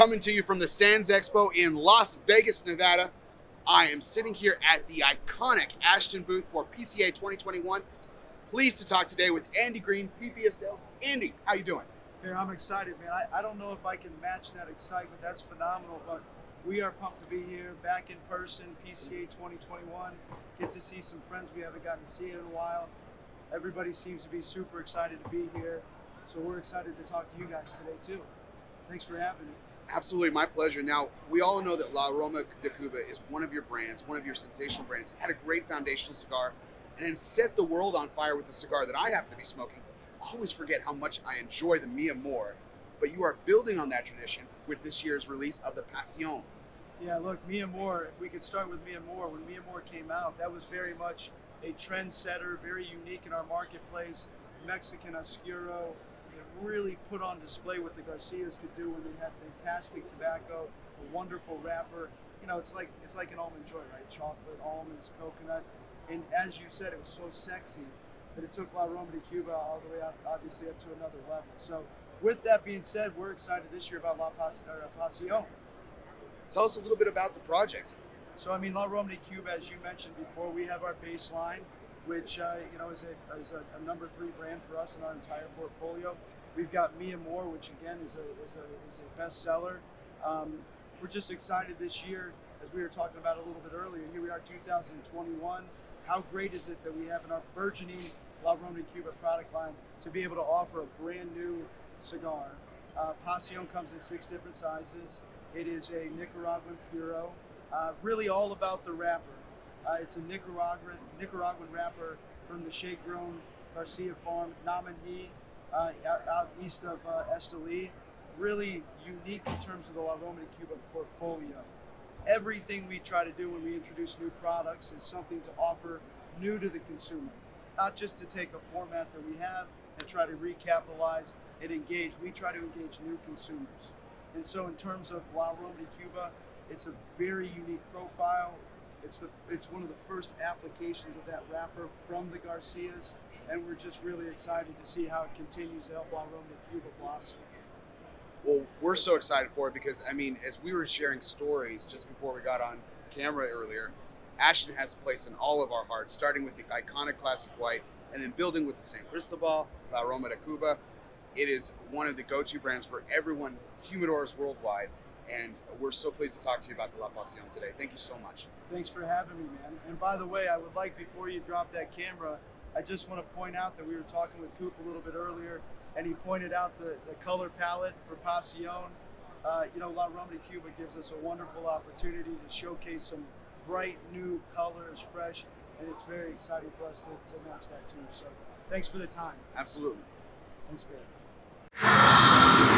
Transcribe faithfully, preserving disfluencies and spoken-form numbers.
coming to you from the Sands Expo in Las Vegas, Nevada. I am sitting here at the iconic Ashton booth for P C A twenty twenty-one. Pleased to talk today with Andy Green, V P of Sales. Andy, how you doing? Man, I'm excited, man. I, I don't know if I can match that excitement. That's phenomenal, but we are pumped to be here, back in person, P C A twenty twenty-one. Get to see some friends we haven't gotten to see in a while. Everybody seems to be super excited to be here, so we're excited to talk to you guys today, too. Thanks for having me. Absolutely, my pleasure. Now, we all know that La Aroma de Cuba is one of your brands, one of your sensational brands. Had a great foundational cigar, and then set the world on fire with the cigar that I happen to be smoking. I always forget how much I enjoy the Mi Amor, but you are building on that tradition with this year's release of the Pasión. Yeah, look, Mi Amor, if we could start with Mi Amor, when Mi Amor came out, that was very much a trendsetter, very unique in our marketplace. Mexican Oscuro, really put on display what the Garcias could do when they had fantastic tobacco, a wonderful wrapper. You know, it's like it's like an almond joy, right? Chocolate, almonds, coconut. And as you said, it was so sexy that it took La Aroma de Cuba all the way up, obviously, up to another level. So with that being said, we're excited this year about La Pas- or Pasión. Tell us a little bit about the project. So, I mean, La Aroma de Cuba, as you mentioned before, we have our baseline, which, uh, you know, is, a, is a, a number three brand for us in our entire portfolio. We've got Mi Amor, which again is a is a, is a bestseller. Um, we're just excited this year, as we were talking about a little bit earlier. Here we are, two thousand twenty-one. How great is it that we have in our burgeoning La Aroma de Cuba product line to be able to offer a brand new cigar? Uh, Pasión comes in six different sizes. It is a Nicaraguan Puro, uh, really all about the wrapper. Uh, it's a Nicaraguan Nicaraguan wrapper from the shade-grown Garcia farm, Namanji. Uh, out, out east of uh, Esteli, really unique in terms of the La Aroma de Cuba portfolio. Everything we try to do when we introduce new products is something to offer new to the consumer, not just to take a format that we have and try to recapitalize and engage. We try to engage new consumers. And so in terms of La Aroma de Cuba, it's a very unique profile. It's the it's one of the first applications of that wrapper from the Garcias. And we're just really excited to see how it continues to help La Aroma de Cuba blossom. Well, we're so excited for it because, I mean, as we were sharing stories just before we got on camera earlier, Ashton has a place in all of our hearts, starting with the iconic classic white and then building with the San Cristobal, La Aroma de Cuba. It is one of the go-to brands for everyone, humidors worldwide. And we're so pleased to talk to you about the La Pasión today. Thank you so much. Thanks for having me, man. And by the way, I would like, before you drop that camera, I just want to point out that we were talking with Coop a little bit earlier, and he pointed out the, the color palette for Pasión. Uh, you know, La Aroma de Cuba gives us a wonderful opportunity to showcase some bright new colors, fresh, and it's very exciting for us to, to match that too. So thanks for the time. Absolutely. Thanks, man.